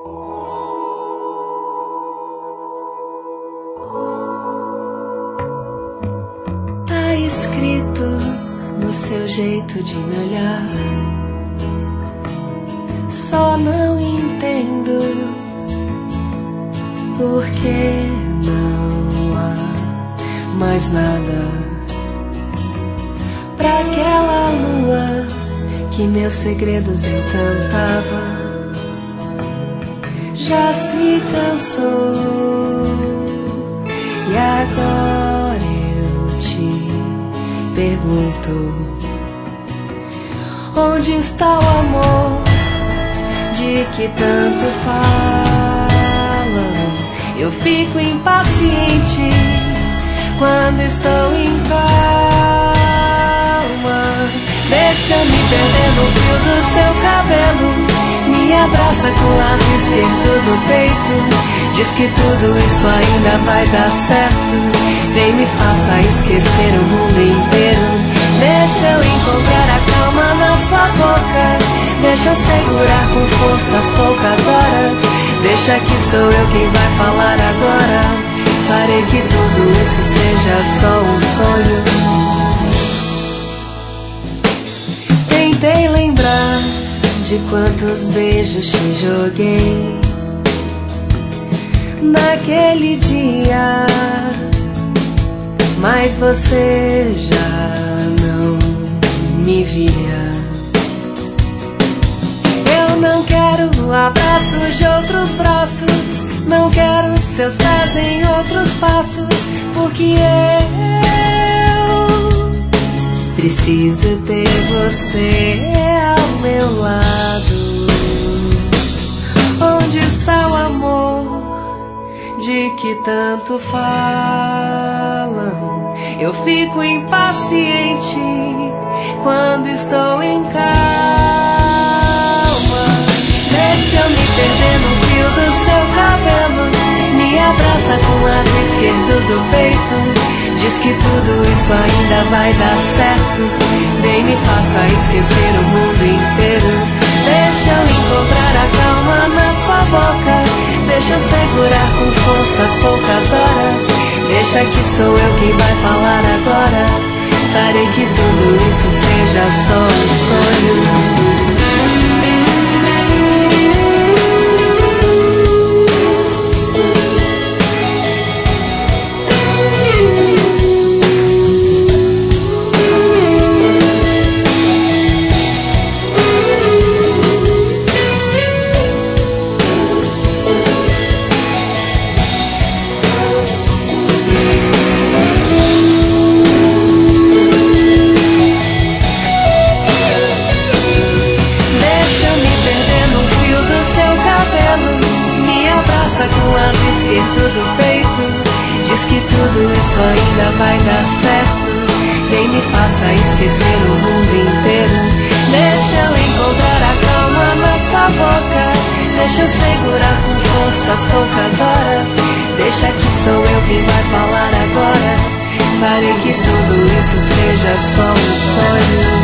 Tá escrito no seu jeito de me olhar, só não entendo porque não há mais nada pra aquela lua que meus segredos eu cantava. Já se cansou e agora eu te pergunto: onde está o amor de que tanto falam? Eu fico impaciente quando estou em calma. Deixa eu me perder no fio do seu cabelo, me abraça com o lado esquerdo do peito, diz que tudo isso ainda vai dar certo, vem me faça esquecer o mundo inteiro. Deixa eu encontrar a calma na sua boca, deixa eu segurar com força as poucas horas, deixa que sou eu quem vai falar agora, farei que tudo isso seja só um sonho. Tentei lembrar de quantos beijos te joguei naquele dia, mas você já não me via. Eu não quero abraços de outros braços, não quero seus pés em outros passos, porque eu preciso ter você ao meu lado. Onde está o amor de que tanto falam? Eu fico impaciente quando estou em calma. Deixa eu me perder no fio do seu cabelo, me abraça com o lado esquerdo do peito, diz que tudo isso ainda vai dar certo, vem me faça esquecer o mundo inteiro. Deixa eu encontrar a calma na sua boca, deixa eu segurar com força as poucas horas, deixa que sou eu quem vai falar agora, farei que tudo isso seja só um sonho. Com o lado esquerdo do peito, diz que tudo isso ainda vai dar certo, vem me faça esquecer o mundo inteiro. Deixa eu encontrar a calma na sua boca, deixa eu segurar com força as poucas horas, deixa que sou eu quem vai falar agora, farei que tudo isso seja só um sonho.